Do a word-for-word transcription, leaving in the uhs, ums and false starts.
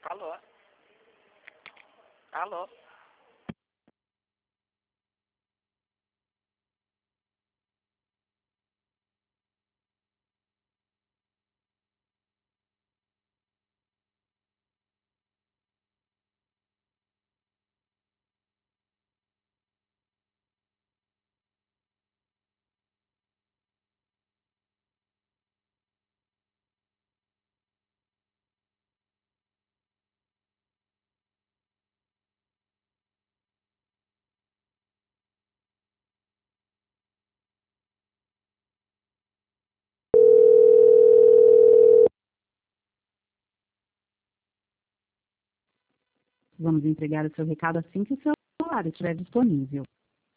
Alô? Alô? Vamos entregar o seu recado assim que o seu celular estiver disponível.